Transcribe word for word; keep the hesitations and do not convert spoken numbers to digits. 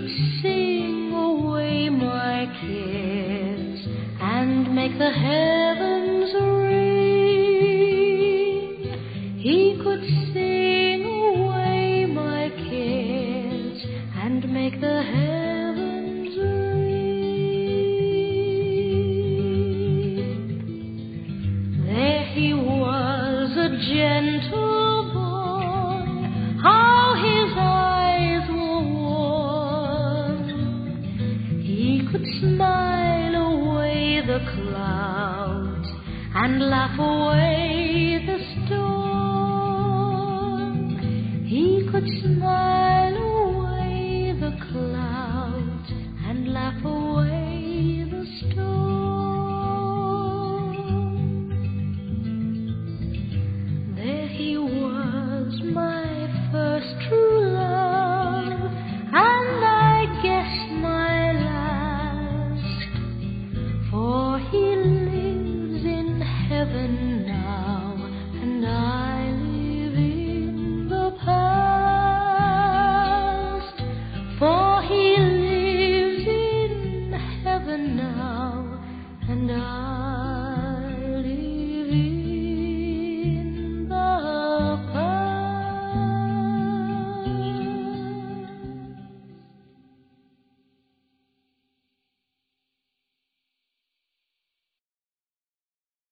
sing away my cares and make the heavens ring. He could sing away my cares and make the heavens ring. There he was, a gentle boy, how his eyes were warm. He could smile away the clouds and laugh away the storm. He could smile